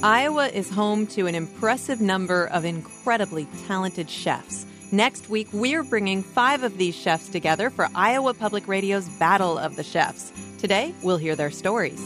Iowa is home to an impressive number of incredibly talented chefs. Next week, we're bringing 5 of these chefs together for Iowa Public Radio's Battle of the Chefs. Today, we'll hear their stories.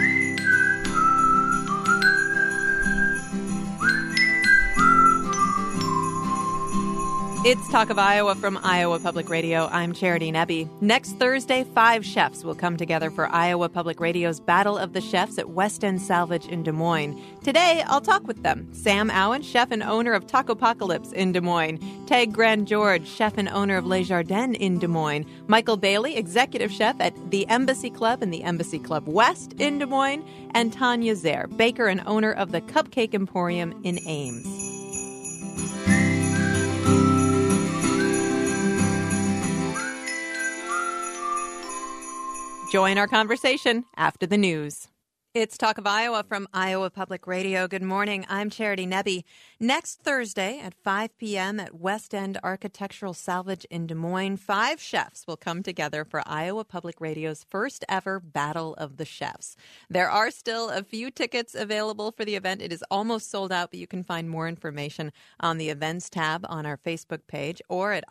It's Talk of Iowa from Iowa Public Radio. I'm Charity Nebbe. Next Thursday, 5 chefs will come together for Iowa Public Radio's Battle of the Chefs at West End Salvage in Des Moines. Today, I'll talk with them. Sam Owen, chef and owner of Tacopocalypse in Des Moines. Tag Grand George, chef and owner of Les Jardins in Des Moines. Michael Bailey, executive chef at the Embassy Club and the Embassy Club West in Des Moines. And Tanya Zaire, baker and owner of the Cupcake Emporium in Ames. Join our conversation after the news. It's Talk of Iowa from Iowa Public Radio. Good morning. I'm Charity Nebbe. Next Thursday at 5 p.m. at West End Architectural Salvage in Des Moines, 5 chefs will come together for Iowa Public Radio's first ever Battle of the Chefs. There are still a few tickets available for the event. It is almost sold out, but you can find more information on the events tab on our Facebook page or at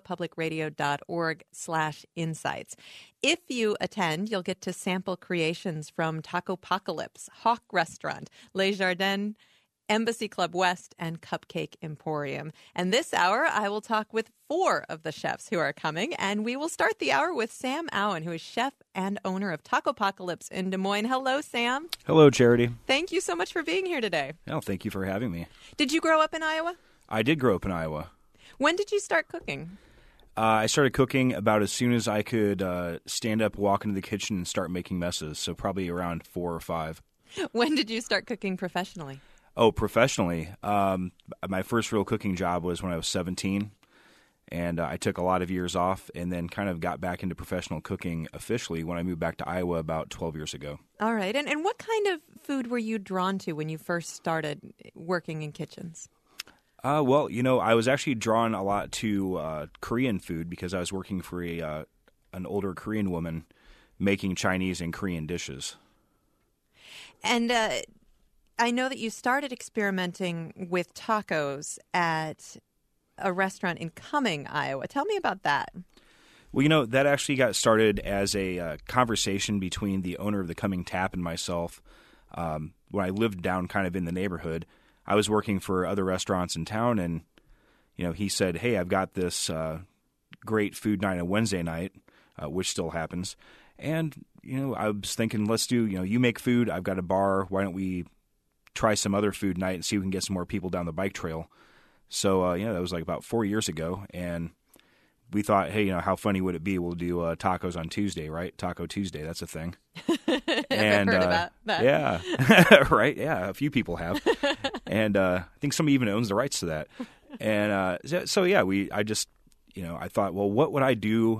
iowapublicradio.org/insights. If you attend, you'll get to sample creations from Tacopocalypse, Hawk Restaurant, Les Jardins, Embassy Club West, and Cupcake Emporium. And this hour, I will talk with 4 of the chefs who are coming, and we will start the hour with Sam Owen, who is chef and owner of Tacopocalypse in Des Moines. Hello, Sam. Hello, Charity. Thank you so much for being here today. Oh, thank you for having me. Did you grow up in Iowa? I did grow up in Iowa. When did you start cooking? I started cooking about as soon as I could stand up, walk into the kitchen, and start making messes, so probably around 4 or 5. When did you start cooking professionally? Oh, professionally. My first real cooking job was when I was 17, and I took a lot of years off and then kind of got back into professional cooking officially when I moved back to Iowa about 12 years ago. All right. And what kind of food were you drawn to when you first started working in kitchens? Well, I was actually drawn a lot to Korean food because I was working for an older Korean woman making Chinese and Korean dishes. And I know that you started experimenting with tacos at a restaurant in Cumming, Iowa. Tell me about that. Well, that actually got started as a conversation between the owner of the Cumming Tap and myself when I lived down kind of in the neighborhood. I was working for other restaurants in town, and, he said, hey, I've got this great food night on Wednesday night, which still happens. And, I was thinking, let's do, you make food, I've got a bar, why don't we try some other food night and see if we can get some more people down the bike trail. So, that was like about 4 years ago, and we thought, hey, how funny would it be? We'll do tacos on Tuesday, right? Taco Tuesday, that's a thing. And heard about that. Yeah, right? Yeah, a few people have. And I think somebody even owns the rights to that. And I thought, well, what would I do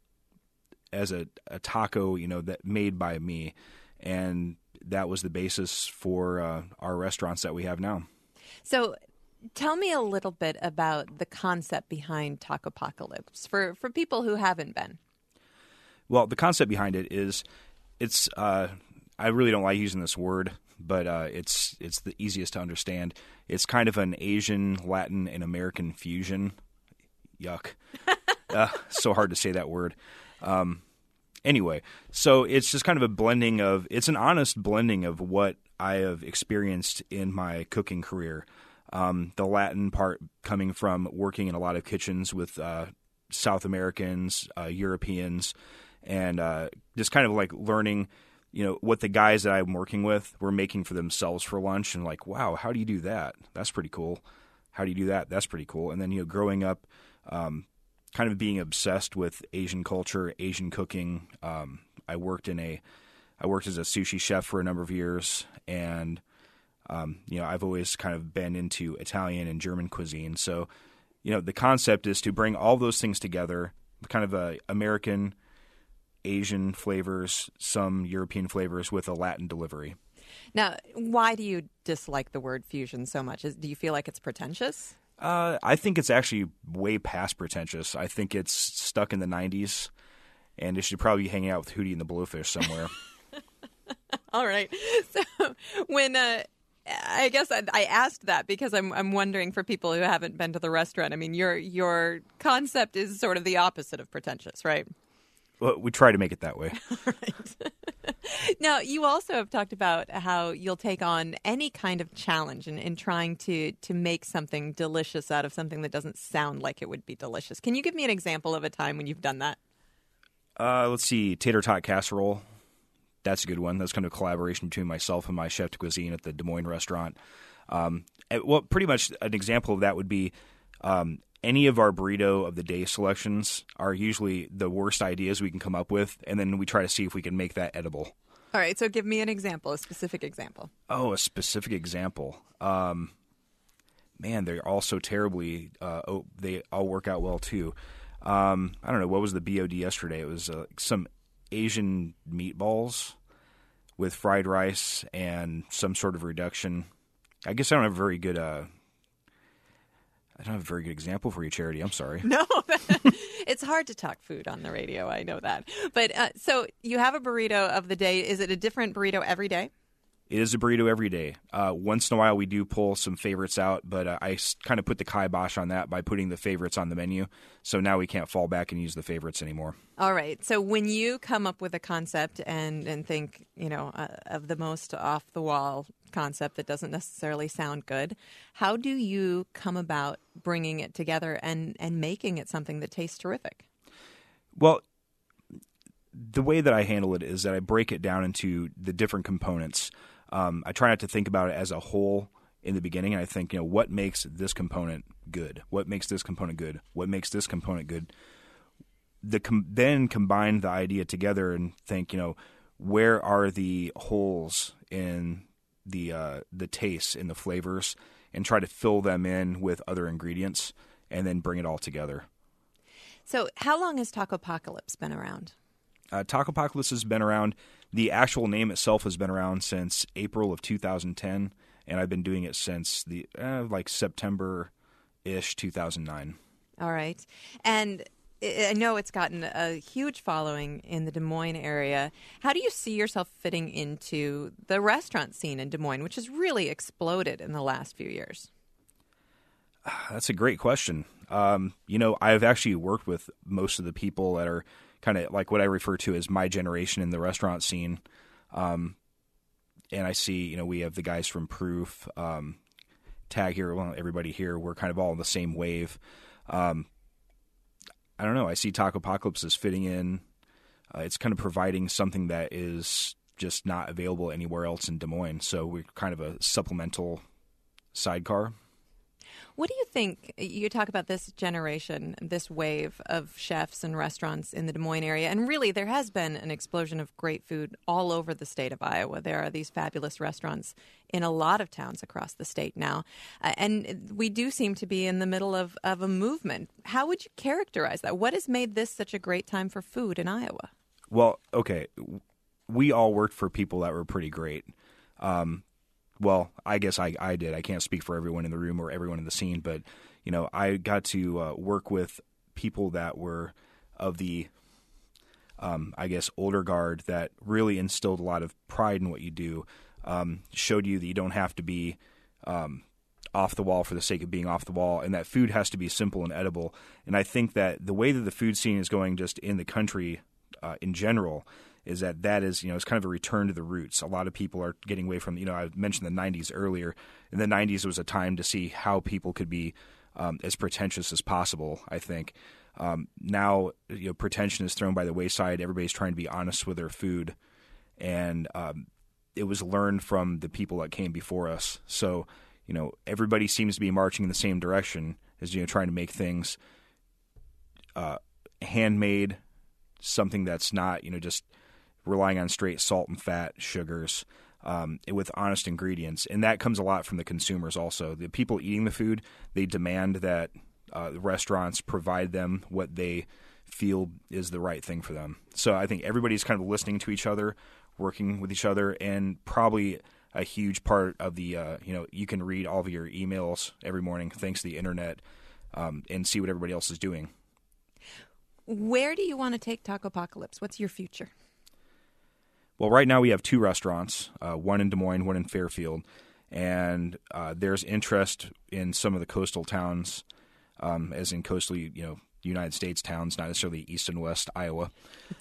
as a taco, that made by me? And that was the basis for our restaurants that we have now. So tell me a little bit about the concept behind Tacopocalypse for people who haven't been. Well, the concept behind it is I really don't like using this word, but it's the easiest to understand. It's kind of an Asian, Latin, and American fusion. Yuck. So hard to say that word. Anyway, so it's just kind of it's an honest blending of what I have experienced in my cooking career. The Latin part coming from working in a lot of kitchens with South Americans, Europeans, and just kind of like learning, what the guys that I'm working with were making for themselves for lunch, and like, wow, how do you do that? That's pretty cool. How do you do that? That's pretty cool. And then, growing up, kind of being obsessed with Asian culture, Asian cooking. I worked as a sushi chef for a number of years, and I've always kind of been into Italian and German cuisine. So, the concept is to bring all those things together, kind of American, Asian flavors, some European flavors with a Latin delivery. Now, why do you dislike the word fusion so much? Do you feel like it's pretentious? I think it's actually way past pretentious. I think it's stuck in the 90s, and it should probably be hanging out with Hootie and the Blowfish somewhere. All right. So when I guess I asked that because I'm wondering for people who haven't been to the restaurant. I mean, your concept is sort of the opposite of pretentious, right? Well, we try to make it that way. Right. Now, you also have talked about how you'll take on any kind of challenge in trying to make something delicious out of something that doesn't sound like it would be delicious. Can you give me an example of a time when you've done that? Let's see, tater tot casserole. That's a good one. That's kind of a collaboration between myself and my chef de cuisine at the Des Moines restaurant. Well, pretty much an example of that would be any of our burrito of the day selections are usually the worst ideas we can come up with, and then we try to see if we can make that edible. All right, so give me an example, a specific example. Oh, a specific example. Man, they're all so terribly. They all work out well too. I don't know, what was the BOD yesterday? It was some Asian meatballs with fried rice and some sort of reduction. I guess I don't have a very good example for you, Charity. I'm sorry. No, it's hard to talk food on the radio. I know that. But so you have a burrito of the day. Is it a different burrito every day? It is a burrito every day. Once in a while, we do pull some favorites out, but I kind of put the kibosh on that by putting the favorites on the menu. So now we can't fall back and use the favorites anymore. All right. So when you come up with a concept and think, of the most off-the-wall concept that doesn't necessarily sound good, how do you come about bringing it together and making it something that tastes terrific? Well, the way that I handle it is that I break it down into the different components. I try not to think about it as a whole in the beginning. I think, what makes this component good? What makes this component good? What makes this component good? Then combine the idea together and think, where are the holes in the tastes, in the flavors, and try to fill them in with other ingredients, and then bring it all together. So how long has Tacopocalypse been around? Tacopocalypse has been around. The actual name itself has been around since April of 2010, and I've been doing it since September-ish 2009. All right. And I know it's gotten a huge following in the Des Moines area. How do you see yourself fitting into the restaurant scene in Des Moines, which has really exploded in the last few years? That's a great question. I've actually worked with most of the people that are kind of like what I refer to as my generation in the restaurant scene. And I see, we have the guys from Proof, Tag here, everybody here, we're kind of all in the same wave. I don't know. I see Tacopocalypse as fitting in. It's kind of providing something that is just not available anywhere else in Des Moines. So we're kind of a supplemental sidecar. What do you think? You talk about this generation, this wave of chefs and restaurants in the Des Moines area, and really there has been an explosion of great food all over the state of Iowa. There are these fabulous restaurants in a lot of towns across the state now, and we do seem to be in the middle of a movement. How would you characterize that? What has made this such a great time for food in Iowa? Well, okay, we all worked for people that were pretty great. Well, I guess I did. I can't speak for everyone in the room or everyone in the scene, but, I got to work with people that were of the, older guard that really instilled a lot of pride in what you do, showed you that you don't have to be off the wall for the sake of being off the wall, and that food has to be simple and edible. And I think that the way that the food scene is going just in the country in general is that is, it's kind of a return to the roots. A lot of people are getting away from, I mentioned the 90s earlier. In the 90s, it was a time to see how people could be as pretentious as possible, I think. Now, pretension is thrown by the wayside. Everybody's trying to be honest with their food. And it was learned from the people that came before us. So, everybody seems to be marching in the same direction as, trying to make things handmade, something that's not, just relying on straight salt and fat, sugars, with honest ingredients. And that comes a lot from the consumers also. The people eating the food, they demand that the restaurants provide them what they feel is the right thing for them. So I think everybody's kind of listening to each other, working with each other, and probably a huge part of the, you can read all of your emails every morning thanks to the internet and see what everybody else is doing. Where do you want to take Tacopocalypse? What's your future? Well, right now we have two restaurants, one in Des Moines, one in Fairfield. and there's interest in some of the coastal towns, as in coastal, United States towns, not necessarily east and west Iowa.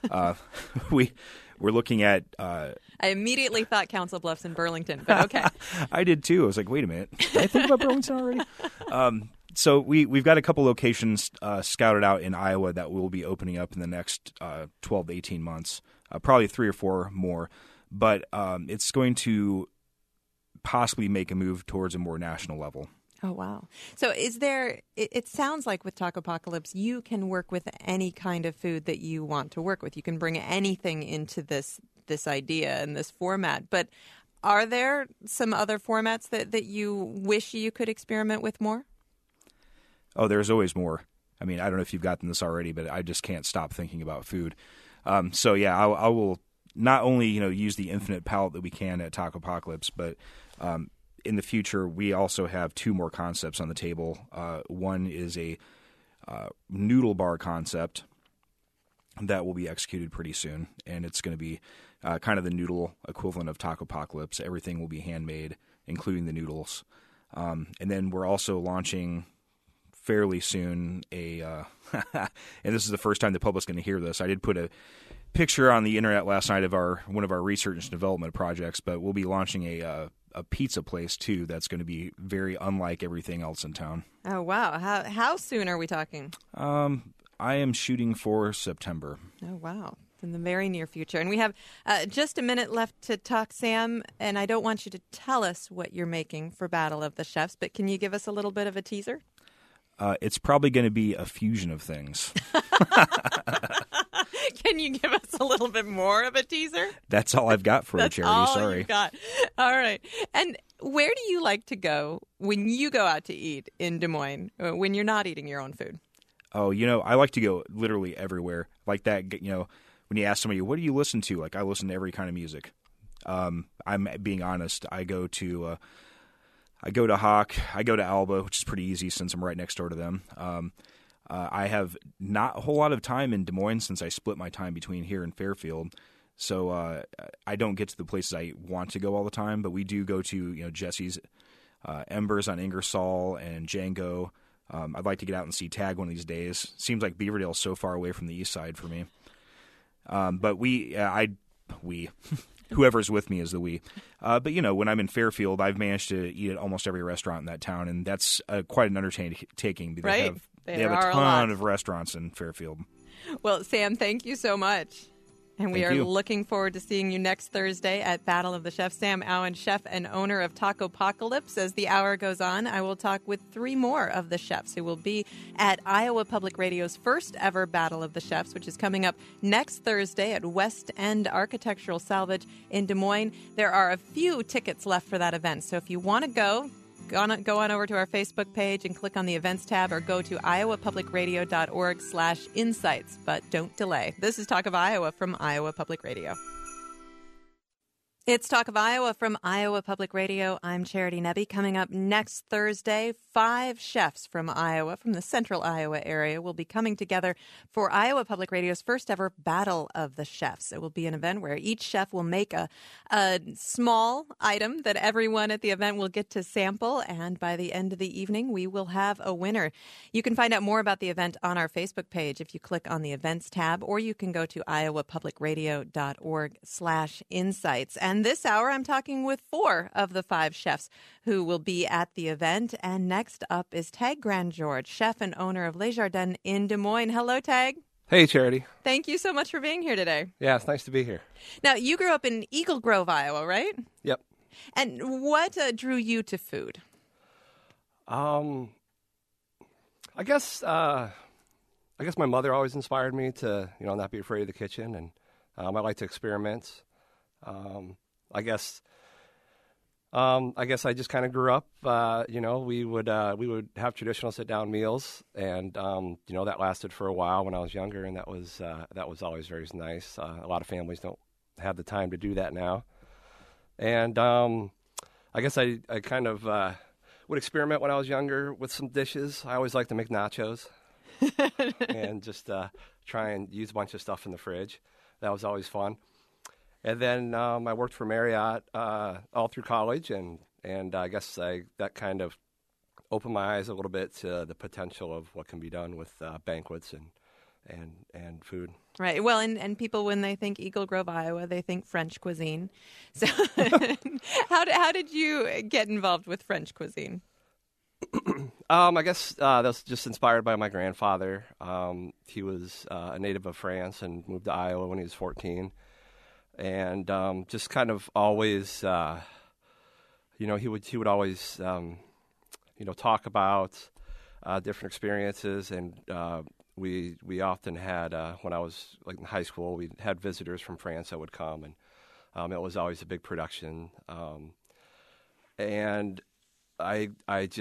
We're looking at. I immediately thought Council Bluffs and Burlington, but okay. I did too. I was like, wait a minute, did I think about Burlington already? So we've got a couple locations scouted out in Iowa that will be opening up in the next 12 to 18 months, probably 3 or 4 more. But it's going to possibly make a move towards a more national level. Oh, wow. So it sounds like with Tacopocalypse, you can work with any kind of food that you want to work with. You can bring anything into this idea and this format. But are there some other formats that you wish you could experiment with more? Oh, there's always more. I mean, I don't know if you've gotten this already, but I just can't stop thinking about food. So yeah, I will not only use the infinite palette that we can at Tacopocalypse, but in the future we also have 2 more concepts on the table. One is a noodle bar concept that will be executed pretty soon, and it's going to be kind of the noodle equivalent of Tacopocalypse. Everything will be handmade, including the noodles. And then we're also launching fairly soon and this is the first time the public's going to hear this. I did put a picture on the internet last night of one of our research and development projects, but we'll be launching a pizza place too that's going to be very unlike everything else in town. Oh, wow. How soon are we talking? I am shooting for September. Oh, wow. In the very near future. And we have just a minute left to talk, Sam, and I don't want you to tell us what you're making for Battle of the Chefs, but can you give us a little bit of a teaser? It's probably going to be a fusion of things. Can you give us a little bit more of a teaser? That's all I've got for you, Charity. All Sorry. You've got. All right. And where do you like to go when you go out to eat in Des Moines, when you're not eating your own food? Oh, I like to go literally everywhere. Like that, when you ask somebody, what do you listen to? Like, I listen to every kind of music. I'm being honest. I go to Hawk. I go to Alba, which is pretty easy since I'm right next door to them. I have not a whole lot of time in Des Moines since I split my time between here and Fairfield. So I don't get to the places I want to go all the time, but we do go to Jesse's, Embers on Ingersoll, and Django. I'd like to get out and see Tag one of these days. Seems like Beaverdale's so far away from the east side for me. But we, whoever's with me is the we. But when I'm in Fairfield, I've managed to eat at almost every restaurant in that town, and that's quite an undertaking. Because right? They have a ton of restaurants in Fairfield. Well, Sam, thank you so much. And we are looking forward to seeing you next Thursday at Battle of the Chefs. Sam Owen, chef and owner of Tacopocalypse. As the hour goes on, I will talk with 3 more of the chefs who will be at Iowa Public Radio's first ever Battle of the Chefs, which is coming up next Thursday at West End Architectural Salvage in Des Moines. There are a few tickets left for that event, so if you want to go on over to our Facebook page and click on the events tab, or go to iowapublicradio.org/insights. But don't delay. This is Talk of Iowa from Iowa Public Radio. It's Talk of Iowa from Iowa Public Radio. I'm Charity Nebbe. Coming up next Thursday, 5 chefs from Iowa, from the central Iowa area, will be coming together for Iowa Public Radio's first ever Battle of the Chefs. It will be an event where each chef will make a small item that everyone at the event will get to sample, and by the end of the evening, we will have a winner. You can find out more about the event on our Facebook page if you click on the events tab, or you can go to iowapublicradio.org/insights. And this hour, I'm talking with 4 of the 5 chefs who will be at the event. And next up is Tag Grandgeorge, chef and owner of Les Jardins in Des Moines. Hello, Tag. Hey, Charity. Thank you so much for being here today. Yeah, it's nice to be here. Now, you grew up in Eagle Grove, Iowa, right? Yep. And what drew you to food? I guess my mother always inspired me to, not be afraid of the kitchen, and I like to experiment. I guess I just kind of grew up. We would have traditional sit-down meals, and that lasted for a while when I was younger, and that was always very nice. A lot of families don't have the time to do that now, and I guess I kind of would experiment when I was younger with some dishes. I always liked to make nachos, and just try and use a bunch of stuff in the fridge. That was always fun. And then I worked for Marriott all through college, and And I guess that kind of opened my eyes a little bit to the potential of what can be done with banquets and food. Right. Well, and people, when they think Eagle Grove, Iowa, they think French cuisine. So how did you get involved with French cuisine? I guess that was just inspired by my grandfather. He was a native of France and moved to Iowa when he was 14. And just kind of always, he would always, talk about different experiences. And we often had, when I was like in high school, we had visitors from France that would come, and it was always a big production. And I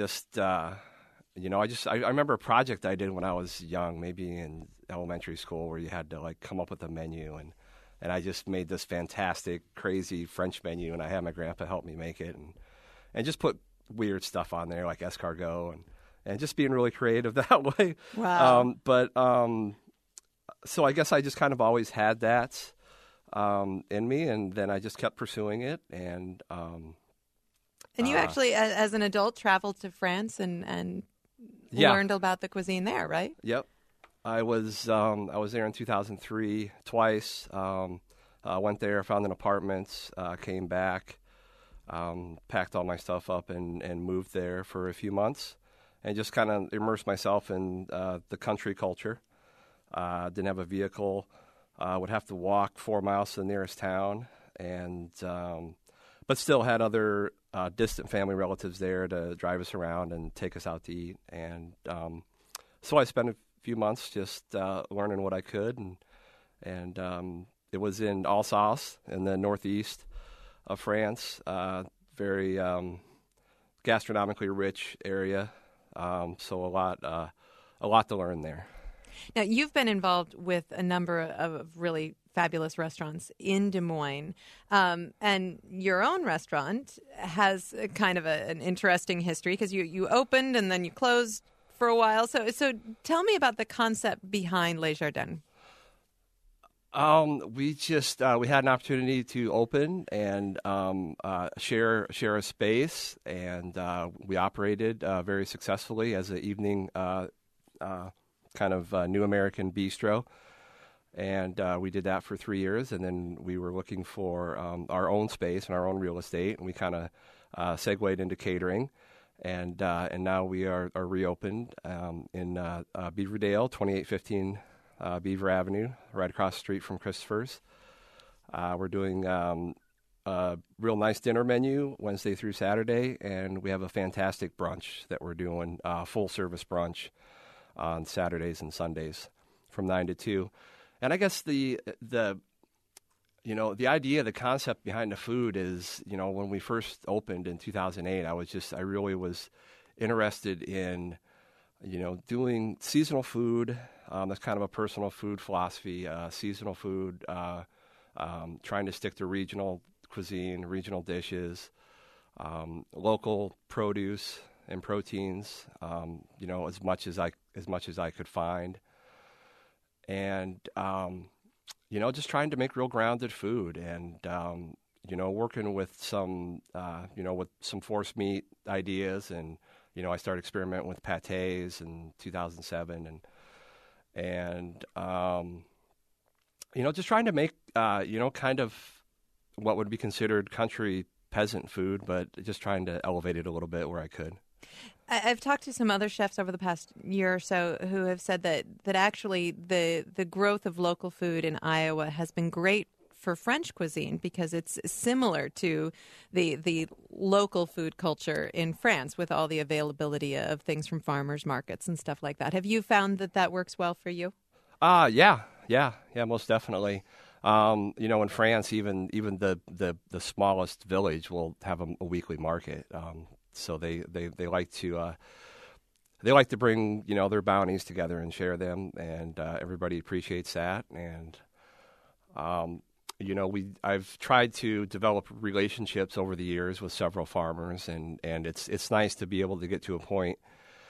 remember a project I did when I was young, maybe in elementary school, where you had to like come up with a menu, and I just made this fantastic, crazy French menu, and I had my grandpa help me make it, and just put weird stuff on there like escargot and just being really creative that way. Wow. So I guess I just kind of always had that in me, and then I just kept pursuing it, and you actually, as an adult, traveled to France and learned about the cuisine there, right? Yep. I was there in 2003 twice. Went there, found an apartment, came back, packed all my stuff up, and moved there for a few months, and just kind of immersed myself in the country culture. Didn't have a vehicle. Would have to walk 4 miles to the nearest town, and but still had other distant family relatives there to drive us around and take us out to eat. And so I spent a few months just learning what I could, and it was in Alsace in the northeast of France, very gastronomically rich area, so a lot to learn there. Now, you've been involved with a number of really fabulous restaurants in Des Moines, and your own restaurant has kind of an interesting history because you opened and then you closed for a while. So tell me about the concept behind Les Jardins. We just we had an opportunity to open and share a space, and we operated very successfully as an evening kind of new American bistro, and we did that for 3 years, and then we were looking for our own space and our own real estate, and we kind of segued into catering, and now we are reopened in Beaverdale, 2815 Beaver Avenue, right across the street from Christopher's. We're doing a real nice dinner menu Wednesday through Saturday, and we have a fantastic brunch that we're doing, full service brunch on Saturdays and Sundays from 9 to 2. And I guess the idea, the concept behind the food is, when we first opened in 2008, I really was interested in, doing seasonal food. That's kind of a personal food philosophy, seasonal food, trying to stick to regional cuisine, regional dishes, local produce and proteins, as much as I could find, and just trying to make real grounded food, and working with some forced meat ideas, and I started experimenting with pâtés in 2007, and just trying to make kind of what would be considered country peasant food, but just trying to elevate it a little bit where I could. I've talked to some other chefs over the past year or so who have said that actually the growth of local food in Iowa has been great for French cuisine because it's similar to the local food culture in France with all the availability of things from farmers markets and stuff like that. Have you found that works well for you? Yeah, most definitely. In France, even the smallest village will have a weekly market. So they like to bring their bounties together and share them, and everybody appreciates that. And I've tried to develop relationships over the years with several farmers, and it's nice to be able to get to a point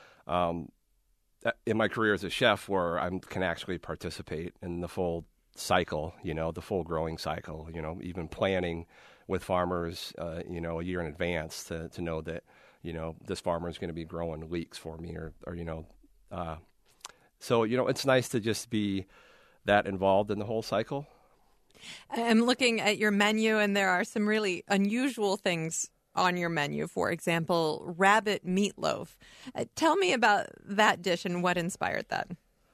in my career as a chef where I can actually participate in the full cycle, the full growing cycle, even planning with farmers, a year in advance to know that, this farmer is going to be growing leeks for me or so, it's nice to just be that involved in the whole cycle. I'm looking at your menu, and there are some really unusual things on your menu. For example, rabbit meatloaf. Tell me about that dish and what inspired that.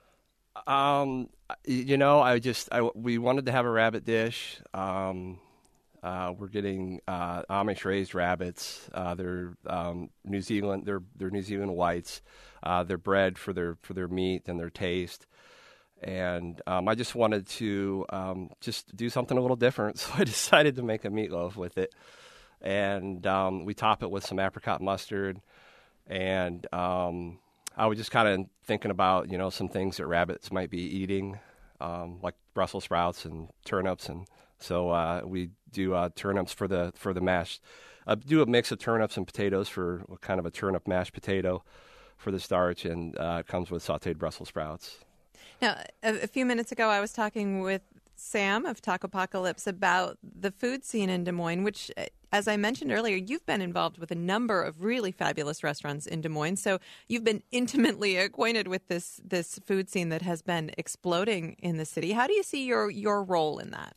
We wanted to have a rabbit dish. We're getting Amish raised rabbits. They're New Zealand. They're New Zealand whites. They're bred for their meat and their taste. And I just wanted to just do something a little different, so I decided to make a meatloaf with it. And we top it with some apricot mustard. And I was just kind of thinking about, some things that rabbits might be eating, like Brussels sprouts and turnips. And so we do turnips for the mash. Do a mix of turnips and potatoes for kind of a turnip mashed potato for the starch, and it comes with sautéed Brussels sprouts. Now, a few minutes ago, I was talking with Sam of Tacopocalypse about the food scene in Des Moines, which, as I mentioned earlier, you've been involved with a number of really fabulous restaurants in Des Moines. So you've been intimately acquainted with this food scene that has been exploding in the city. How do you see your role in that?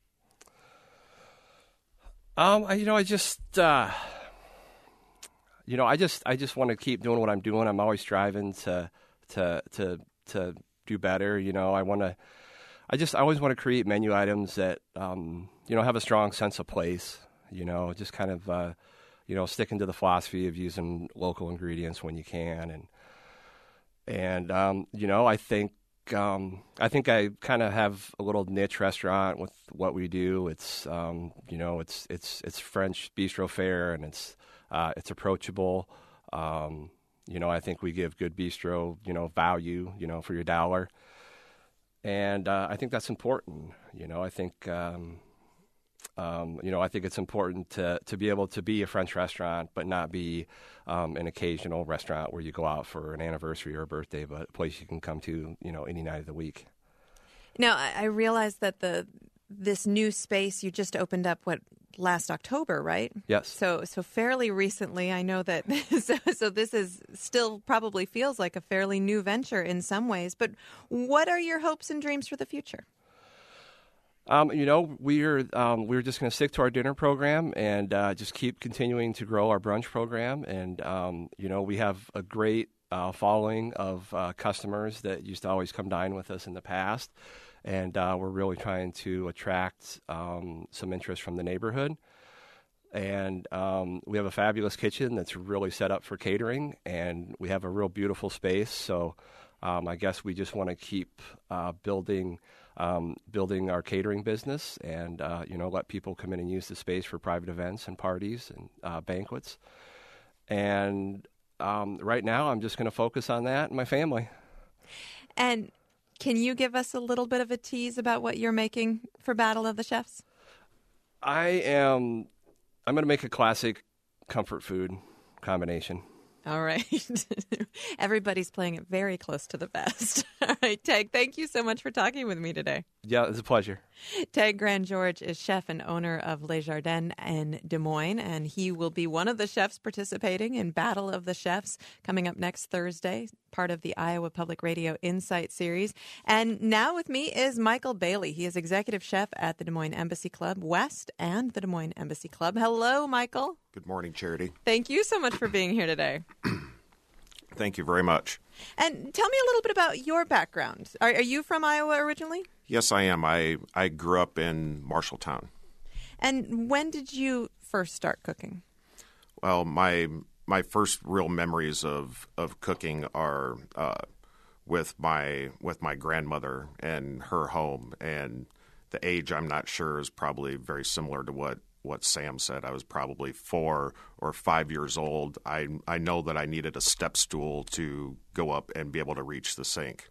I just want to keep doing what I'm doing. I'm always striving to do better. I always want to create menu items that, have a strong sense of place, just kind of, sticking to the philosophy of using local ingredients when you can. And I think I kind of have a little niche restaurant with what we do. It's, it's French bistro fare, and it's approachable. I think we give good bistro, value, for your dollar. And I think that's important. I think it's important to be able to be a French restaurant, but not be an occasional restaurant where you go out for an anniversary or a birthday, but a place you can come to, any night of the week. Now, I realize that this new space you just opened up, last October, right? Yes. So fairly recently. I know that. So this is still probably feels like a fairly new venture in some ways. But what are your hopes and dreams for the future? We're just going to stick to our dinner program and just keep continuing to grow our brunch program. And we have a great following of customers that used to always come dine with us in the past. And we're really trying to attract some interest from the neighborhood. And we have a fabulous kitchen that's really set up for catering, and we have a real beautiful space. So I guess we just want to keep building our catering business and, let people come in and use the space for private events and parties and banquets. And right now I'm just going to focus on that and my family. And can you give us a little bit of a tease about what you're making for Battle of the Chefs? I'm going to make a classic comfort food combination. All right. Everybody's playing it very close to the vest. All right, Tag, thank you so much for talking with me today. Yeah, it's a pleasure. Tag Grand George is chef and owner of Les Jardins in Des Moines, and he will be one of the chefs participating in Battle of the Chefs coming up next Thursday, part of the Iowa Public Radio Insight series. And now with me is Michael Bailey. He is executive chef at the Des Moines Embassy Club West and the Des Moines Embassy Club. Hello, Michael. Good morning, Charity. Thank you so much for being here today. Thank you very much. And tell me a little bit about your background. Are you from Iowa originally? Yes, I am. I grew up in Marshalltown. And when did you first start cooking? Well, my first real memories of cooking are with my grandmother and her home, and the age I'm not sure is probably very similar to what Sam said. I was probably 4 or 5 years old. I know that I needed a step stool to go up and be able to reach the sink.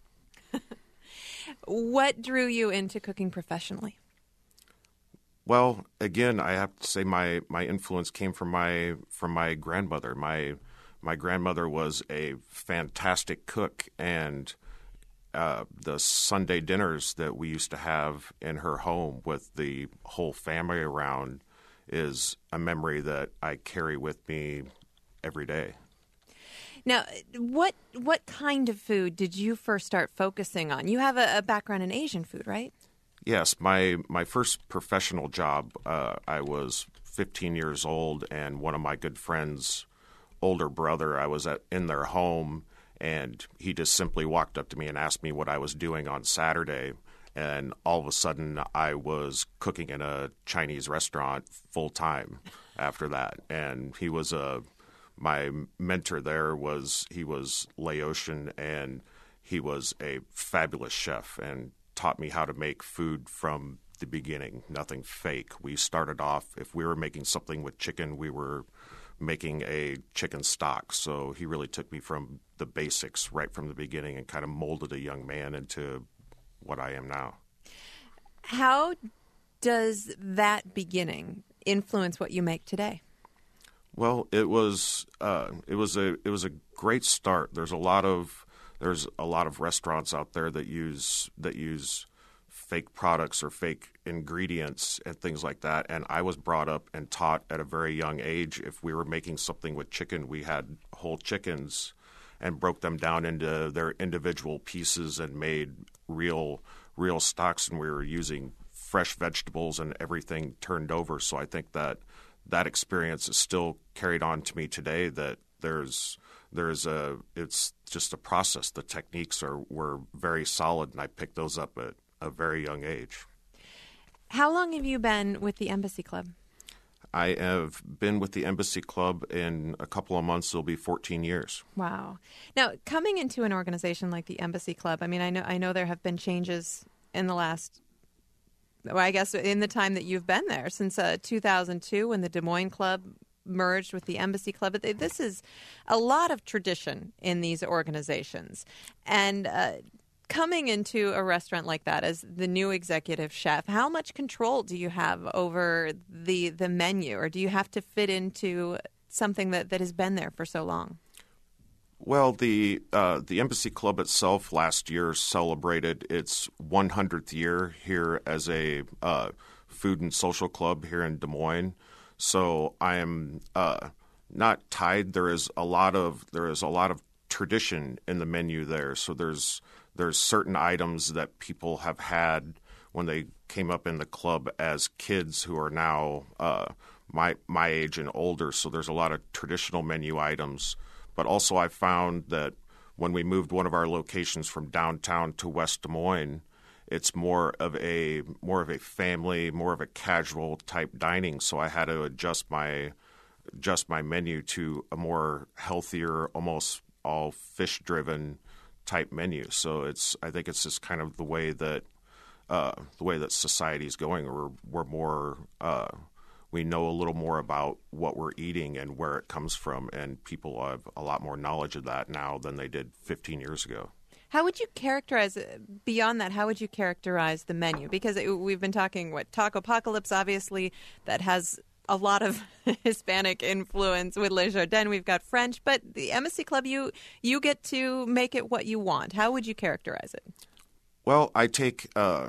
What drew you into cooking professionally? Well, again, I have to say my influence came from my grandmother. My grandmother was a fantastic cook, and the Sunday dinners that we used to have in her home with the whole family around, is a memory that I carry with me every day. Now, what kind of food did you first start focusing on? You have a background in Asian food, right? Yes, my first professional job, I was 15 years old, and one of my good friends' older brother, I was in their home, and he just simply walked up to me and asked me what I was doing on Saturday. And all of a sudden, I was cooking in a Chinese restaurant full time after that. And he was my mentor there he was Laotian, and he was a fabulous chef and taught me how to make food from the beginning, nothing fake. We started off, if we were making something with chicken, we were making a chicken stock. So he really took me from the basics right from the beginning and kind of molded a young man into what I am now. How does that beginning influence what you make today? Well, it was a great start. There's a lot of restaurants out there that use fake products or fake ingredients and things like that. And I was brought up and taught at a very young age, if we were making something with chicken, we had whole chickens and broke them down into their individual pieces and made real stocks, and we were using fresh vegetables and everything turned over. So I think that experience is still carried on to me today, that it's just a process. The techniques were very solid, and I picked those up at a very young age. How long have you been with the Embassy Club? I have been with the Embassy Club in a couple of months. It'll be 14 years. Wow. Now, coming into an organization like the Embassy Club, I mean, I know there have been changes in the last, well, I guess in the time that you've been there, since 2002 when the Des Moines Club merged with the Embassy Club. But this is a lot of tradition in these organizations. And coming into a restaurant like that as the new executive chef, how much control do you have over the menu, or do you have to fit into something that has been there for so long? Well, the Embassy Club itself last year celebrated its 100th year here as a food and social club here in Des Moines. So I am not tied. There is a lot of tradition in the menu there. So there's certain items that people have had when they came up in the club as kids who are now my age and older. So there's a lot of traditional menu items. But also I found that when we moved one of our locations from downtown to West Des Moines, it's more of a family, more of a casual type dining. So I had to adjust my menu to a more healthier, almost all fish driven type menu. So I think it's just kind of the way that society is going. We're more we know a little more about what we're eating and where it comes from, and people have a lot more knowledge of that now than they did 15 years ago. How would you characterize, beyond that, how would you characterize the menu? Because we've been talking, Tacopocalypse, obviously, that has a lot of Hispanic influence with Le Jardin. We've got French, but the Embassy Club, you get to make it what you want. How would you characterize it? Well, I take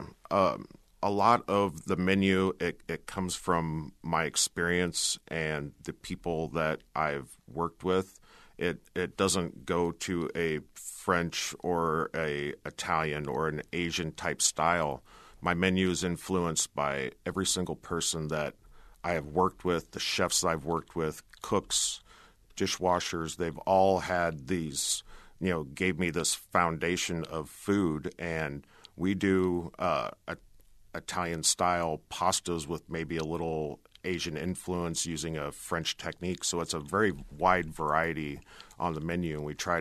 a lot of the menu, it comes from my experience and the people that I've worked with. It doesn't go to a French or a Italian or an Asian type style. My menu is influenced by every single person that I have worked with, the chefs I've worked with, cooks, dishwashers. They've all had these, gave me this foundation of food, and we do Italian-style pastas with maybe a little Asian influence using a French technique. So it's a very wide variety on the menu, and we try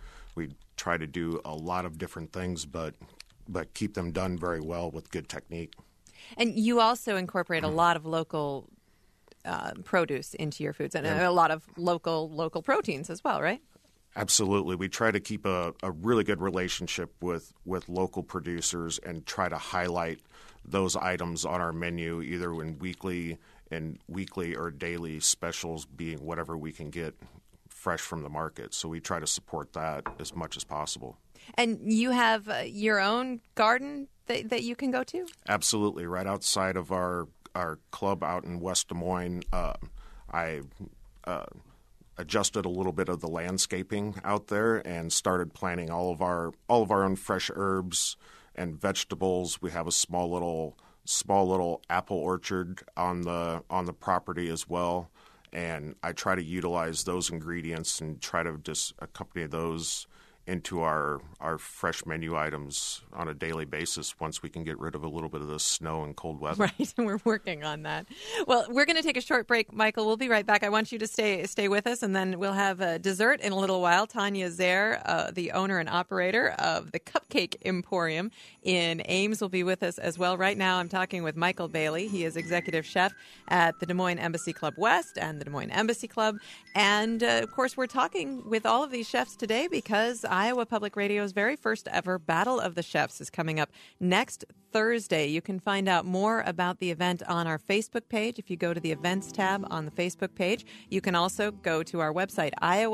to do a lot of different things, but keep them done very well with good technique. And you also incorporate a lot of local produce into your foods, and a lot of local proteins as well, right? Absolutely. We try to keep a really good relationship with local producers and try to highlight those items on our menu, either in weekly or daily specials, being whatever we can get fresh from the market. So we try to support that as much as possible. And you have your own garden that you can go to? Absolutely. Right outside of our our club out in West Des Moines, I adjusted a little bit of the landscaping out there and started planting all of our own fresh herbs and vegetables. We have a small little apple orchard on the property as well, and I try to utilize those ingredients and try to just accompany those into our fresh menu items on a daily basis once we can get rid of a little bit of the snow and cold weather. Right, and we're working on that. Well, we're going to take a short break, Michael. We'll be right back. I want you to stay with us, and then we'll have a dessert in a little while. Tanya Zaire, the owner and operator of the Cupcake Emporium in Ames, will be with us as well. Right now, I'm talking with Michael Bailey. He is executive chef at the Des Moines Embassy Club West and the Des Moines Embassy Club. And, of course, we're talking with all of these chefs today because Iowa Public Radio's very first ever Battle of the Chefs is coming up next Thursday. You can find out more about the event on our Facebook page. If you go to the events tab on the Facebook page, you can also go to our website,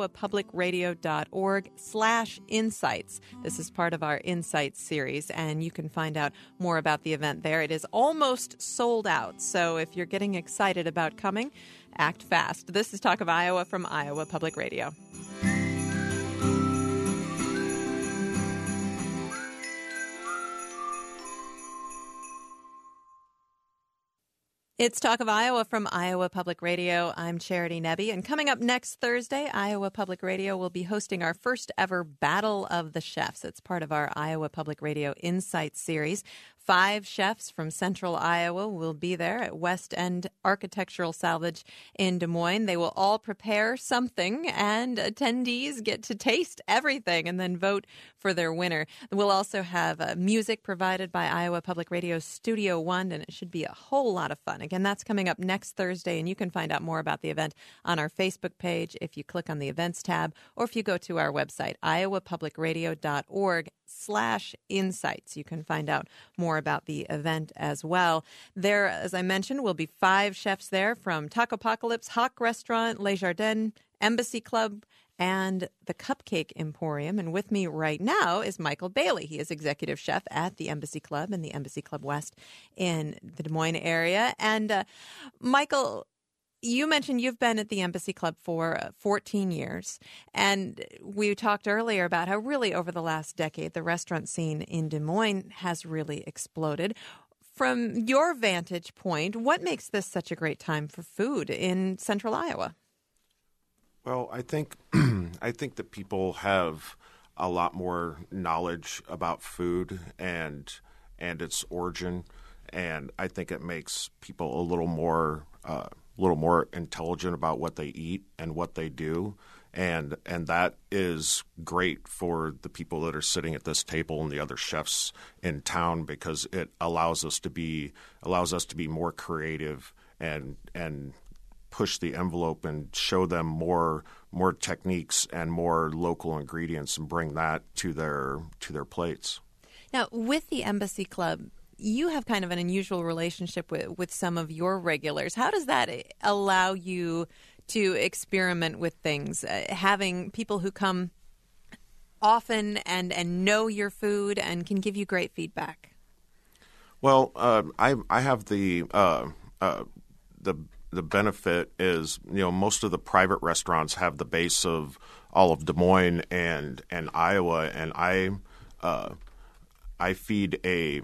iowapublicradio.org/insights. This is part of our Insights series, and you can find out more about the event there. It is almost sold out, so if you're getting excited about coming, act fast. This is Talk of Iowa from Iowa Public Radio. It's Talk of Iowa from Iowa Public Radio. I'm Charity Nebbe, and coming up next Thursday, Iowa Public Radio will be hosting our first ever Battle of the Chefs. It's part of our Iowa Public Radio Insights series. 5 chefs from Central Iowa will be there at West End Architectural Salvage in Des Moines. They will all prepare something, and attendees get to taste everything and then vote for their winner. We'll also have music provided by Iowa Public Radio's Studio One, and it should be a whole lot of fun. Again, that's coming up next Thursday, and you can find out more about the event on our Facebook page if you click on the events tab, or if you go to our website, iowapublicradio.org/insights. You can find out more about the event as well. There, as I mentioned, will be 5 chefs there from Tacopocalypse, Hawk Restaurant, Les Jardins, Embassy Club, and the Cupcake Emporium. And with me right now is Michael Bailey. He is executive chef at the Embassy Club and the Embassy Club West in the Des Moines area. And Michael, you mentioned you've been at the Embassy Club for 14 years, and we talked earlier about how really over the last decade, the restaurant scene in Des Moines has really exploded. From your vantage point, what makes this such a great time for food in Central Iowa? Well, I think that people have a lot more knowledge about food and its origin, and I think it makes people a little more intelligent about what they eat and what they do, and that is great for the people that are sitting at this table and the other chefs in town, because it allows us to be more creative and push the envelope and show them more techniques and more local ingredients and bring that to their plates. Now, with the Embassy Club, you have kind of an unusual relationship with some of your regulars. How does that allow you to experiment with things, having people who come often and know your food and can give you great feedback? Well, I have the benefit is, most of the private restaurants have the base of all of Des Moines and Iowa, and I feed a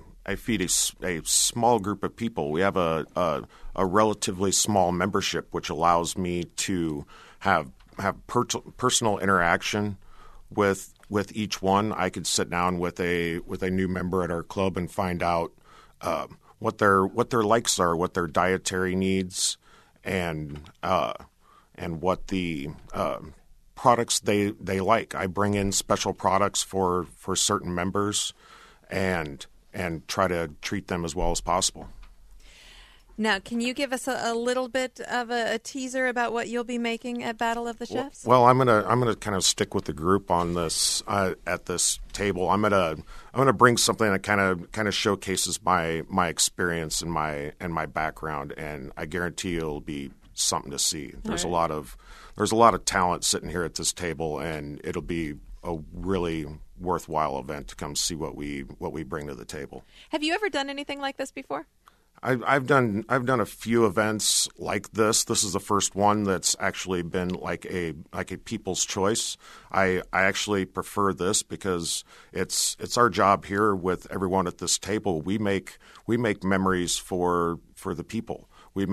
small group of people. We have a relatively small membership, which allows me to have personal interaction with each one. I could sit down with a new member at our club and find out what their likes are, what their dietary needs, and what the products they like. I bring in special products for certain members, and try to treat them as well as possible. Now, can you give us a little bit of a teaser about what you'll be making at Battle of the Chefs? Well, I'm gonna kind of stick with the group on this at this table. I'm gonna bring something that kind of showcases my experience and my background, and I guarantee it'll be something to see. There's a lot of talent sitting here at this table, and it'll be a really worthwhile event to come see what we bring to the table. Have you ever done anything like this before? I've done a few events like this. This is the first one that's actually been like a people's choice. I actually prefer this because it's our job here with everyone at this table. We make memories for the people.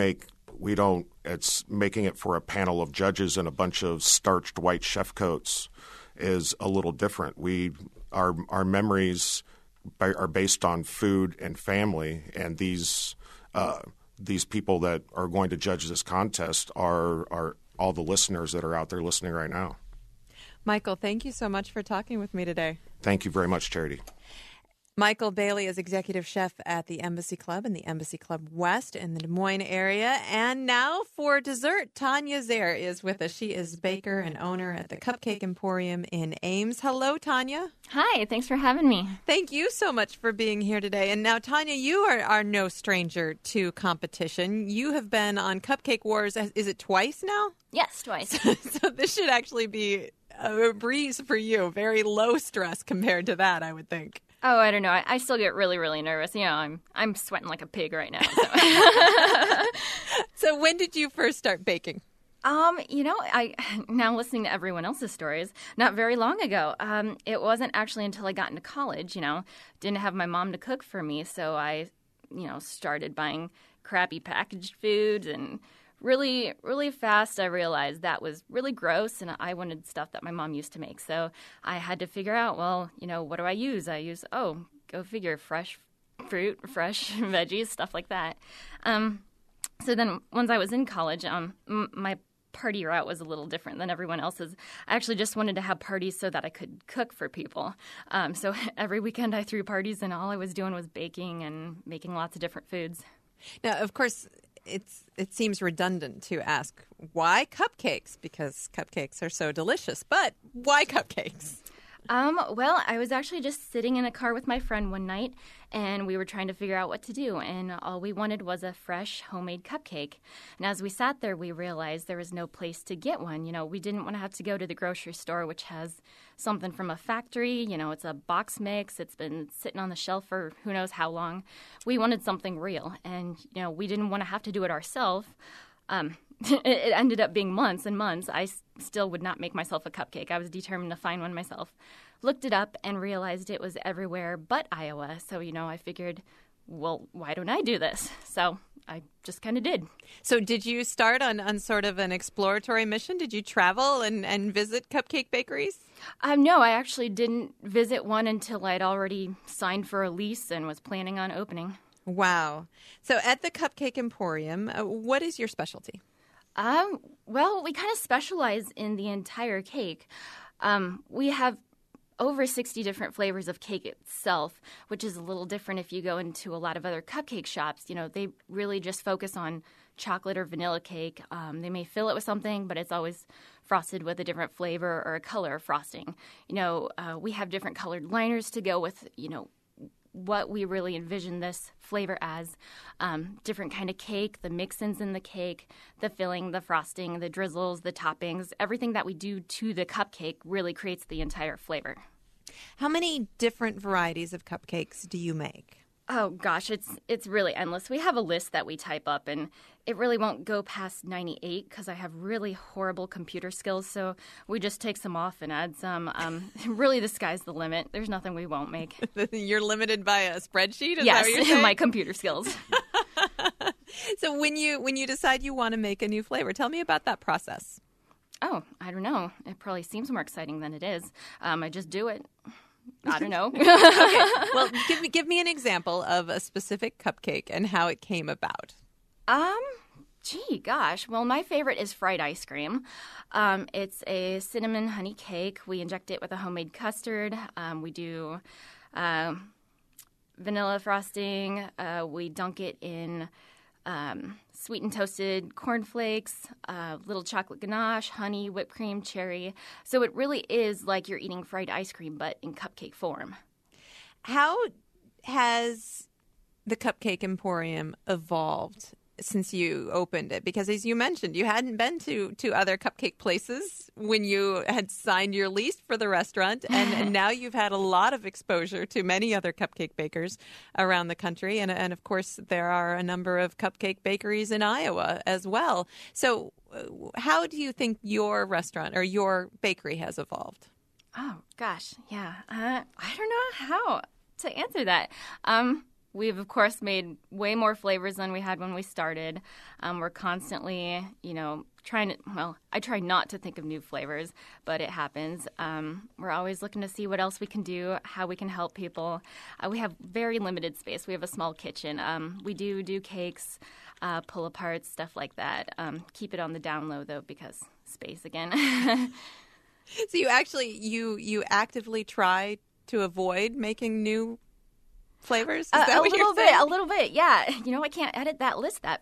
It's making it for a panel of judges and a bunch of starched white chef coats is a little different. Our memories are based on food and family, and these people that are going to judge this contest are all the listeners that are out there listening right now. Michael, thank you so much for talking with me today. Thank you very much, Charity. Michael Bailey is executive chef at the Embassy Club and the Embassy Club West in the Des Moines area. And now for dessert, Tanya Zaire is with us. She is baker and owner at the Cupcake Emporium in Ames. Hello, Tanya. Hi, thanks for having me. Thank you so much for being here today. And now, Tanya, you are no stranger to competition. You have been on Cupcake Wars, is it twice now? Yes, twice. So this should actually be a breeze for you. Very low stress compared to that, I would think. Oh, I don't know. I still get really, really nervous. You know, I'm sweating like a pig right now. So, so when did you first start baking? I now listening to everyone else's stories, not very long ago. It wasn't actually until I got into college, didn't have my mom to cook for me. So I, started buying crappy packaged foods, and really, really fast I realized that was really gross, and I wanted stuff that my mom used to make. So I had to figure out, what do I use? I use, go figure, fresh fruit, fresh veggies, stuff like that. So then once I was in college, my party route was a little different than everyone else's. I actually just wanted to have parties so that I could cook for people. So every weekend I threw parties, and all I was doing was baking and making lots of different foods. Now, of course, it seems redundant to ask why cupcakes, because cupcakes are so delicious. But why cupcakes? Well, I was actually just sitting in a car with my friend one night, and we were trying to figure out what to do, and all we wanted was a fresh homemade cupcake. And as we sat there, we realized there was no place to get one. We didn't want to have to go to the grocery store, which has something from a factory. It's a box mix. It's been sitting on the shelf for who knows how long. We wanted something real, and, we didn't want to have to do it ourselves. It ended up being months and months. I still would not make myself a cupcake. I was determined to find one myself. Looked it up and realized it was everywhere but Iowa. So, I figured, well, why don't I do this? So I just kind of did. So did you start on sort of an exploratory mission? Did you travel and visit cupcake bakeries? No, I actually didn't visit one until I'd already signed for a lease and was planning on opening. Wow. So at the Cupcake Emporium, what is your specialty? Well, we kind of specialize in the entire cake. We have over 60 different flavors of cake itself, which is a little different if you go into a lot of other cupcake shops. They really just focus on chocolate or vanilla cake. They may fill it with something, but it's always frosted with a different flavor or a color of frosting. We have different colored liners to go with, what we really envision this flavor as. Different kind of cake, the mix-ins in the cake, the filling, the frosting, the drizzles, the toppings, everything that we do to the cupcake really creates the entire flavor. How many different varieties of cupcakes do you make? Oh, gosh, it's really endless. We have a list that we type up, and it really won't go past 98 because I have really horrible computer skills, so we just take some off and add some. Really, the sky's the limit. There's nothing we won't make. You're limited by a spreadsheet? Is yes, that what you're saying? My computer skills. So when you decide you want to make a new flavor, tell me about that process. Oh, I don't know. It probably seems more exciting than it is. I just do it. I don't know. Okay. Well, give me an example of a specific cupcake and how it came about. Gosh. Well, my favorite is fried ice cream. It's a cinnamon honey cake. We inject it with a homemade custard. We do vanilla frosting. We dunk it in sweet and toasted cornflakes, little chocolate ganache, honey, whipped cream, cherry. So it really is like you're eating fried ice cream, but in cupcake form. How has the Cupcake Emporium evolved since you opened it? Because as you mentioned, you hadn't been to other cupcake places when you had signed your lease for the restaurant, and now you've had a lot of exposure to many other cupcake bakers around the country, and of course there are a number of cupcake bakeries in Iowa as well. So how do you think your restaurant or your bakery has evolved? Oh, gosh, yeah. I don't know how to answer that. We've, of course, made way more flavors than we had when we started. We're constantly, I try not to think of new flavors, but it happens. We're always looking to see what else we can do, how we can help people. We have very limited space. We have a small kitchen. We do cakes, pull-aparts, stuff like that. Keep it on the down low, though, because space again. So you actually, you actively try to avoid making new flavors? Is that what you're saying? A little bit, yeah. I can't edit that list that.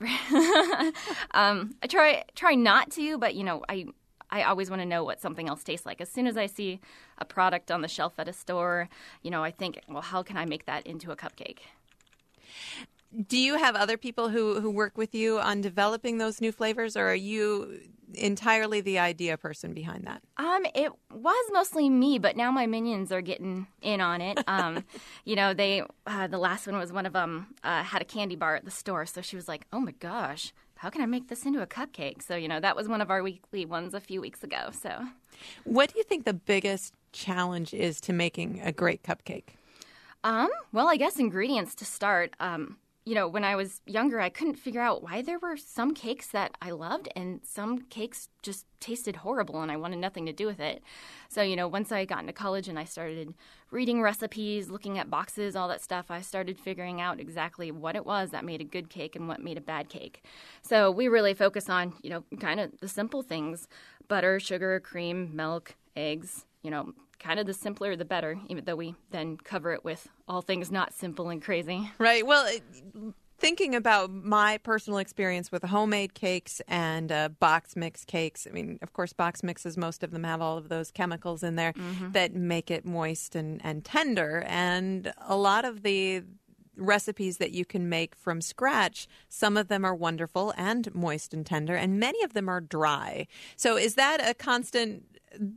I try not to, but I always want to know what something else tastes like. As soon as I see a product on the shelf at a store, I think, well, how can I make that into a cupcake? Do you have other people who work with you on developing those new flavors, or are you entirely the idea person behind that? It was mostly me, but now my minions are getting in on it. The last one was one of them had a candy bar at the store, so she was like, "Oh my gosh, how can I make this into a cupcake?" So that was one of our weekly ones a few weeks ago. So, what do you think the biggest challenge is to making a great cupcake? Well, I guess ingredients to start. When I was younger, I couldn't figure out why there were some cakes that I loved and some cakes just tasted horrible and I wanted nothing to do with it. So, once I got into college and I started reading recipes, looking at boxes, all that stuff, I started figuring out exactly what it was that made a good cake and what made a bad cake. So we really focus on, kind of the simple things: butter, sugar, cream, milk, eggs, kind of the simpler the better, even though we then cover it with all things not simple and crazy. Right. Well, thinking about my personal experience with homemade cakes and box mix cakes, I mean, of course, box mixes, most of them have all of those chemicals in there that make it moist and tender. And a lot of the recipes that you can make from scratch, some of them are wonderful and moist and tender, and many of them are dry. So is that a constant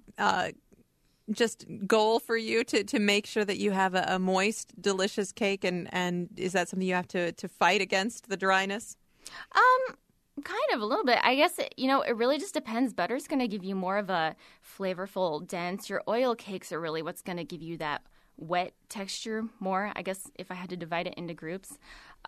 just goal for you to make sure that you have a moist, delicious cake, and is that something you have to fight against, the dryness? Kind of a little bit. I guess, it really just depends. Butter's going to give you more of a flavorful, dense. Your oil cakes are really what's going to give you that wet texture more, I guess, if I had to divide it into groups.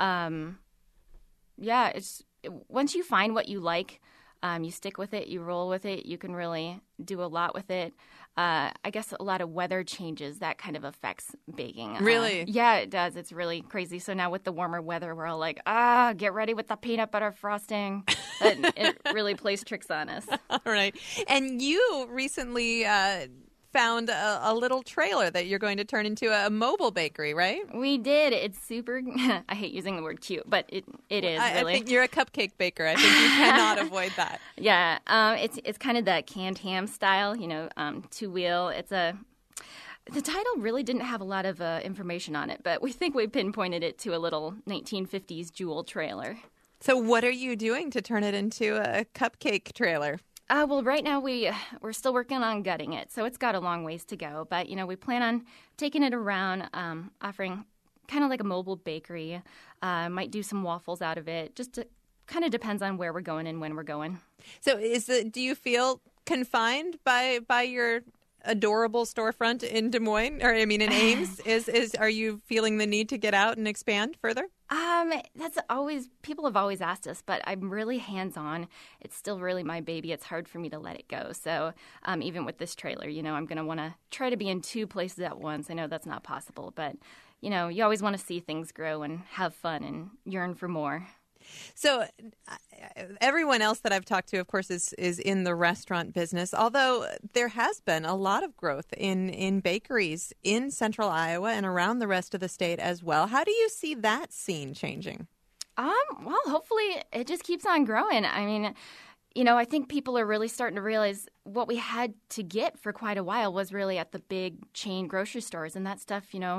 It's once you find what you like, you stick with it, you roll with it, you can really do a lot with it. I guess a lot of weather changes, that kind of affects baking. Really? Yeah, it does. It's really crazy. So now with the warmer weather, we're all like, get ready with the peanut butter frosting. It really plays tricks on us. All right. And you recently found a little trailer that you're going to turn into a mobile bakery, right? We did. It's super, I hate using the word cute, but it is really. I think you're a cupcake baker. I think you cannot avoid that. Yeah. It's kind of that canned ham style, two-wheel. The title really didn't have a lot of information on it, but we think we pinpointed it to a little 1950s Jewel trailer. So what are you doing to turn it into a cupcake trailer? Well, right now we're still working on gutting it, so it's got a long ways to go. But, we plan on taking it around, offering kind of like a mobile bakery. Might do some waffles out of it. Just kind of depends on where we're going and when we're going. So do you feel confined by your adorable storefront in Des Moines, or in Ames? Are you feeling the need to get out and expand further? People have always asked us, but I'm really hands-on. It's still really my baby. It's hard for me to let it go. So even with this trailer, I'm going to want to try to be in two places at once. I know that's not possible, but, you always want to see things grow and have fun and yearn for more. So everyone else that I've talked to, of course, is in the restaurant business, although there has been a lot of growth in bakeries in central Iowa and around the rest of the state as well. How do you see that scene changing? Well, hopefully it just keeps on growing. I think people are really starting to realize what we had to get for quite a while was really at the big chain grocery stores, and that stuff,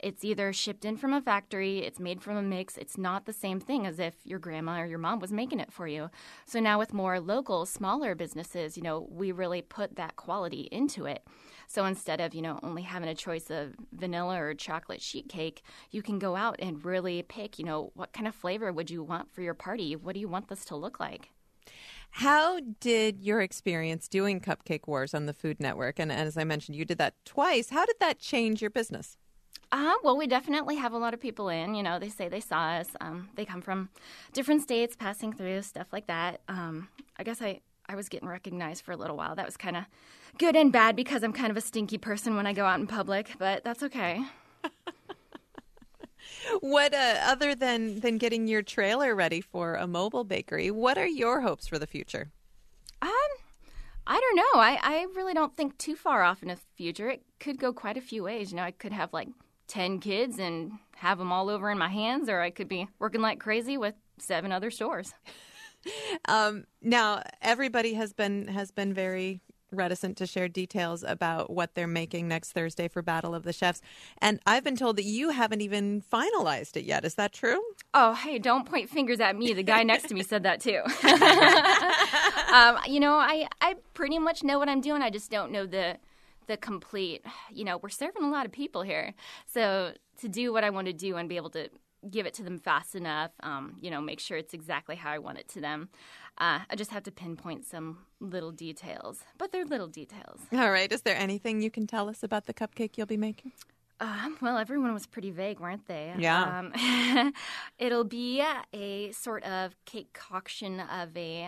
It's either shipped in from a factory, it's made from a mix. It's not the same thing as if your grandma or your mom was making it for you. So now with more local, smaller businesses, we really put that quality into it. So instead of, only having a choice of vanilla or chocolate sheet cake, you can go out and really pick, what kind of flavor would you want for your party? What do you want this to look like? How did your experience doing Cupcake Wars on the Food Network, and as I mentioned, you did that twice, how did that change your business? Well, we definitely have a lot of people in. They say they saw us. They come from different states, passing through, stuff like that. I guess I was getting recognized for a little while. That was kind of good and bad because I'm kind of a stinky person when I go out in public, but that's okay. What, other than getting your trailer ready for a mobile bakery, what are your hopes for the future? I don't know. I really don't think too far off in the future. It could go quite a few ways. I could have 10 kids and have them all over in my hands, or I could be working like crazy with 7 other stores. Now, everybody has been very reticent to share details about what they're making next Thursday for Battle of the Chefs. And I've been told that you haven't even finalized it yet. Is that true? Oh, hey, don't point fingers at me. The guy next to me said that too. I pretty much know what I'm doing. I just don't know the complete, we're serving a lot of people here. So to do what I want to do and be able to give it to them fast enough, make sure it's exactly how I want it to them. I just have to pinpoint some little details, but they're little details. All right. Is there anything you can tell us about the cupcake you'll be making? Well, everyone was pretty vague, weren't they? Yeah. It'll be a sort of cake concoction of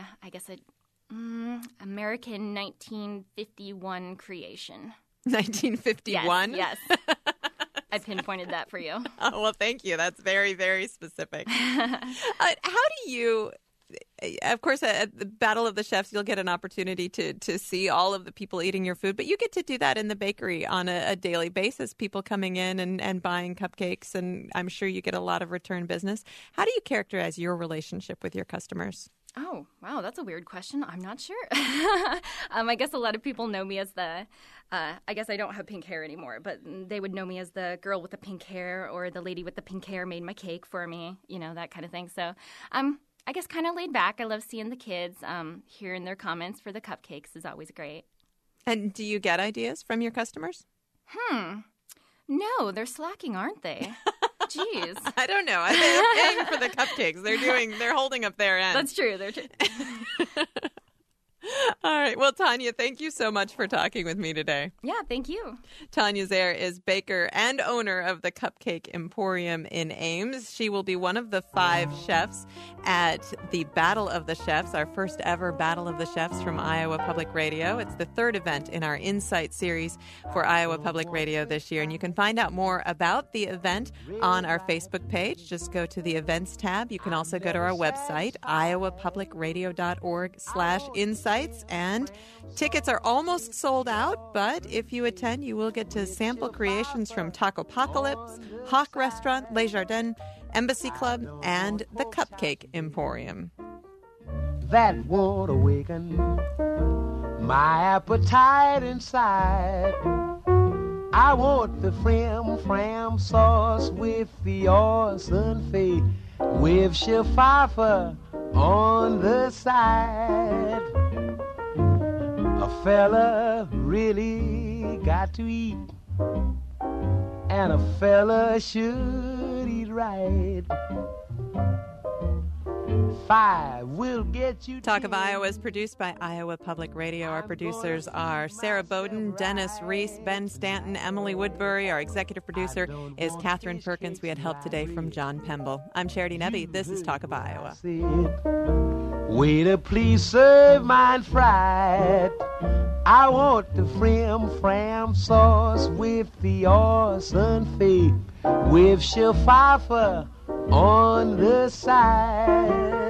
American 1951 creation. 1951? Yes. I pinpointed that for you. Oh, well, thank you. That's very, very specific. How do you... Of course, at the Battle of the Chefs, you'll get an opportunity to see all of the people eating your food, but you get to do that in the bakery on a daily basis, people coming in and buying cupcakes, and I'm sure you get a lot of return business. How do you characterize your relationship with your customers? Oh, wow, that's a weird question. I'm not sure. I guess a lot of people know me as I guess I don't have pink hair anymore, but they would know me as the girl with the pink hair or the lady with the pink hair made my cake for me, that kind of thing. So I guess kind of laid back. I love seeing the kids. Hearing their comments for the cupcakes is always great. And do you get ideas from your customers? No, they're slacking, aren't they? Jeez. I don't know. They're paying for the cupcakes. They're holding up their end. That's true. They're true. All right. Well, Tanya, thank you so much for talking with me today. Yeah, thank you. Tanya Zare is baker and owner of the Cupcake Emporium in Ames. She will be one of the 5 chefs at the Battle of the Chefs, our first ever Battle of the Chefs from Iowa Public Radio. It's the 3rd event in our Insight series for Iowa Public Radio this year. And you can find out more about the event on our Facebook page. Just go to the events tab. You can also go to our website, iowapublicradio.org/insight. And tickets are almost sold out, but if you attend, you will get to sample creations from Tacopocalypse, Hawk Restaurant, Les Jardins, Embassy Club, and the Cupcake Emporium. That won't awaken my appetite inside. I want the fram sauce with the Orson Fee, with Chef Pfeiffer on the side. A fella really got to eat, and a fella should eat right. 5 will get you. Talk of Iowa is produced by Iowa Public Radio. Our producers are Sarah Bowden, Dennis Reese, Ben Stanton, Emily Woodbury. Our executive producer is Catherine Perkins. We had help today from John Pemble. I'm Charity Nebbe. This is Talk of Iowa. Waiter, please serve mine fried. I want the fram sauce with the Orson Fee, with Chef Pfeiffer on the side.